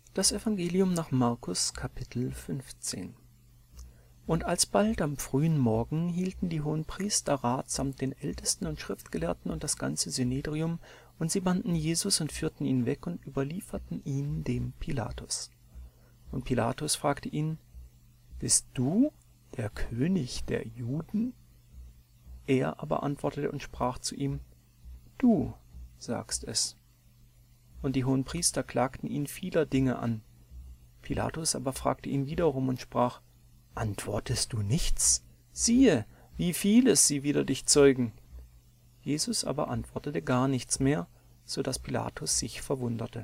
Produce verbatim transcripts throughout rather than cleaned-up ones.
Das Evangelium nach Markus, Kapitel fünfzehn. Und alsbald am frühen Morgen hielten die Hohenpriester Rat samt den Ältesten und Schriftgelehrten und das ganze Synedrium, und sie banden Jesus und führten ihn weg und überlieferten ihn dem Pilatus. Und Pilatus fragte ihn: Bist du der König der Juden? Er aber antwortete und sprach zu ihm: Du sagst es. Und die Hohenpriester klagten ihn vieler Dinge an. Pilatus aber fragte ihn wiederum und sprach: Antwortest du nichts? Siehe, wie vieles sie wider dich zeugen. Jesus aber antwortete gar nichts mehr, so daß Pilatus sich verwunderte.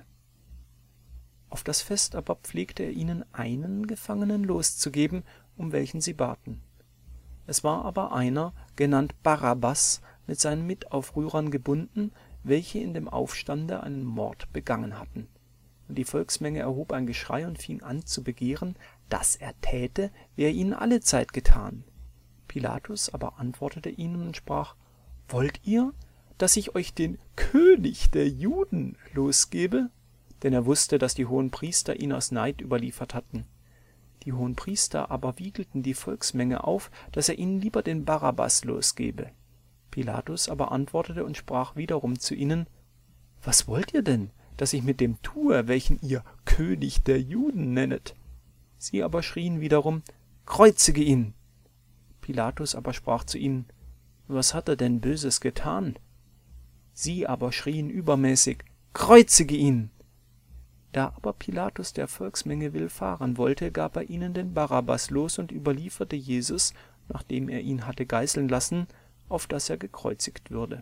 Auf das Fest aber pflegte er ihnen einen Gefangenen loszugeben, um welchen sie baten. Es war aber einer, genannt Barabbas, mit seinen Mitaufrührern gebunden, welche in dem Aufstande einen Mord begangen hatten. Und die Volksmenge erhob ein Geschrei und fing an zu begehren, dass er täte, wie er ihnen allezeit getan. Pilatus aber antwortete ihnen und sprach: Wollt ihr, dass ich euch den König der Juden losgebe? Denn er wusste, dass die Hohenpriester ihn aus Neid überliefert hatten. Die Hohenpriester aber wiegelten die Volksmenge auf, dass er ihnen lieber den Barabbas losgebe. Pilatus aber antwortete und sprach wiederum zu ihnen: Was wollt ihr denn, dass ich mit dem tue, welchen ihr König der Juden nennet? Sie aber schrien wiederum: Kreuzige ihn! Pilatus aber sprach zu ihnen: Was hat er denn Böses getan? Sie aber schrien übermäßig: Kreuzige ihn! Da aber Pilatus der Volksmenge willfahren wollte, gab er ihnen den Barabbas los und überlieferte Jesus, nachdem er ihn hatte geißeln lassen, auf dass er gekreuzigt würde.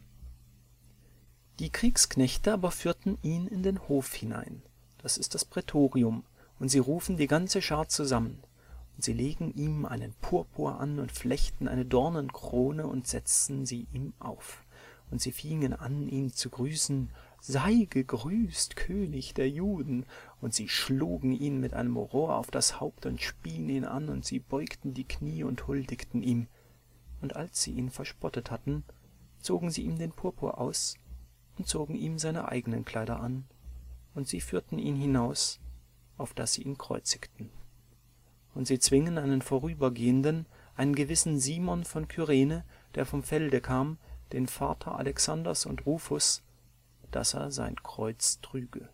Die Kriegsknechte aber führten ihn in den Hof hinein, das ist das Prätorium, und sie rufen die ganze Schar zusammen. Und sie legen ihm einen Purpur an und flechten eine Dornenkrone und setzten sie ihm auf. Und sie fingen an, ihn zu grüßen: Sei gegrüßt, König der Juden! Und sie schlugen ihn mit einem Rohr auf das Haupt und spien ihn an, und sie beugten die Knie und huldigten ihm. Und als sie ihn verspottet hatten, zogen sie ihm den Purpur aus und zogen ihm seine eigenen Kleider an, und sie führten ihn hinaus, auf dass sie ihn kreuzigten. Und sie zwingen einen Vorübergehenden, einen gewissen Simon von Kyrene, der vom Felde kam, den Vater Alexanders und Rufus, dass er sein Kreuz trüge.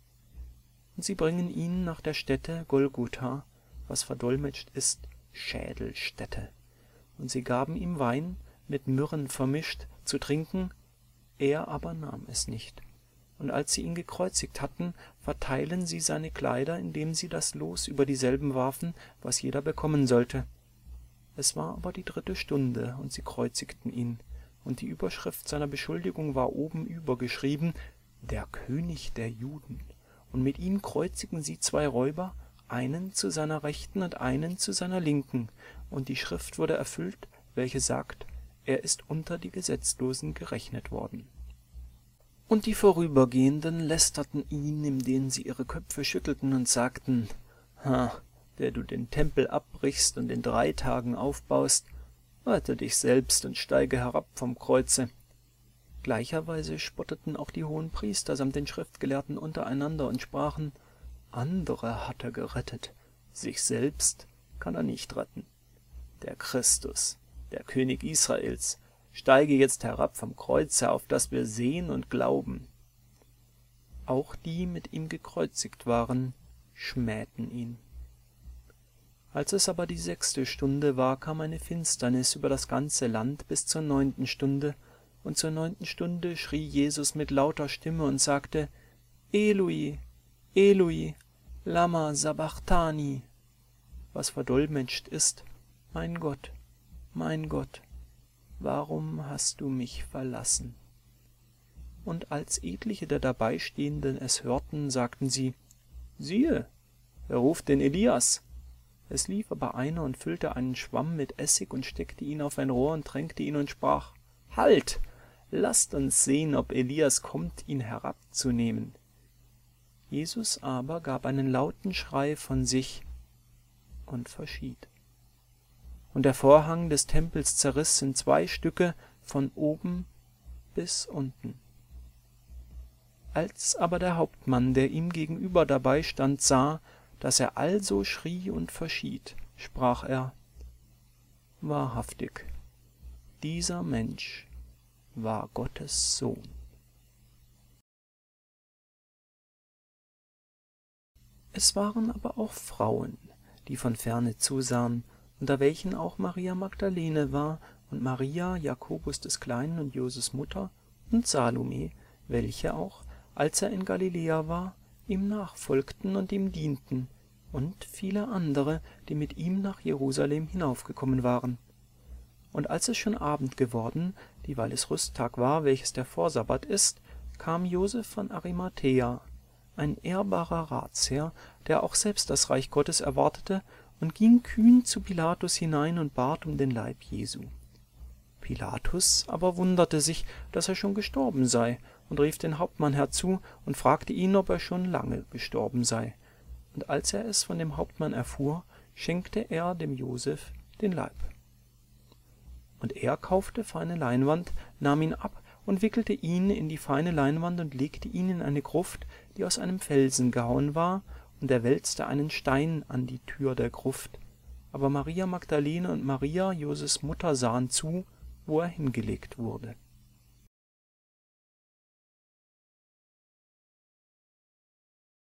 Und sie bringen ihn nach der Stätte Golgotha, was verdolmetscht ist Schädelstätte. Und sie gaben ihm Wein, mit Myrrhen vermischt, zu trinken, er aber nahm es nicht. Und als sie ihn gekreuzigt hatten, verteilen sie seine Kleider, indem sie das Los über dieselben warfen, was jeder bekommen sollte. Es war aber die dritte Stunde, und sie kreuzigten ihn, und die Überschrift seiner Beschuldigung war oben übergeschrieben: Der König der Juden. Und mit ihm kreuzigen sie zwei Räuber, einen zu seiner Rechten und einen zu seiner Linken. Und die Schrift wurde erfüllt, welche sagt: Er ist unter die Gesetzlosen gerechnet worden. Und die Vorübergehenden lästerten ihn, indem sie ihre Köpfe schüttelten und sagten: Ha, der du den Tempel abbrichst und in drei Tagen aufbaust, rette dich selbst und steige herab vom Kreuze. Gleicherweise spotteten auch die Hohenpriester samt den Schriftgelehrten untereinander und sprachen: Andere hat er gerettet, sich selbst kann er nicht retten. Der Christus, der König Israels, steige jetzt herab vom Kreuze, auf dass wir sehen und glauben. Auch die mit ihm gekreuzigt waren, schmähten ihn. Als es aber die sechste Stunde war, kam eine Finsternis über das ganze Land bis zur neunten Stunde, und zur neunten Stunde schrie Jesus mit lauter Stimme und sagte: Eloi, Eloi, lama sabachthani, was verdolmetscht ist: Mein Gott, mein Gott, warum hast du mich verlassen? Und als etliche der Dabeistehenden es hörten, sagten sie: Siehe, er ruft den Elias. Es lief aber einer und füllte einen Schwamm mit Essig und steckte ihn auf ein Rohr und tränkte ihn und sprach: Halt, lasst uns sehen, ob Elias kommt, ihn herabzunehmen. Jesus aber gab einen lauten Schrei von sich und verschied. Und der Vorhang des Tempels zerriss in zwei Stücke von oben bis unten. Als aber der Hauptmann, der ihm gegenüber dabei stand, sah, dass er also schrie und verschied, sprach er: Wahrhaftig, dieser Mensch war Gottes Sohn. Es waren aber auch Frauen, die von ferne zusahen, unter welchen auch Maria Magdalene war und Maria, Jakobus des Kleinen und Joses Mutter, und Salome, welche auch, als er in Galiläa war, ihm nachfolgten und ihm dienten, und viele andere, die mit ihm nach Jerusalem hinaufgekommen waren. Und als es schon Abend geworden, dieweil es Rüsttag war, welches der Vorsabbat ist, kam Josef von Arimathäa, ein ehrbarer Ratsherr, der auch selbst das Reich Gottes erwartete, und ging kühn zu Pilatus hinein und bat um den Leib Jesu. Pilatus aber wunderte sich, dass er schon gestorben sei, und rief den Hauptmann herzu und fragte ihn, ob er schon lange gestorben sei. Und als er es von dem Hauptmann erfuhr, schenkte er dem Josef den Leib. Und er kaufte feine Leinwand, nahm ihn ab und wickelte ihn in die feine Leinwand und legte ihn in eine Gruft, die aus einem Felsen gehauen war, und er wälzte einen Stein an die Tür der Gruft. Aber Maria Magdalene und Maria, Joses Mutter, sahen zu, wo er hingelegt wurde.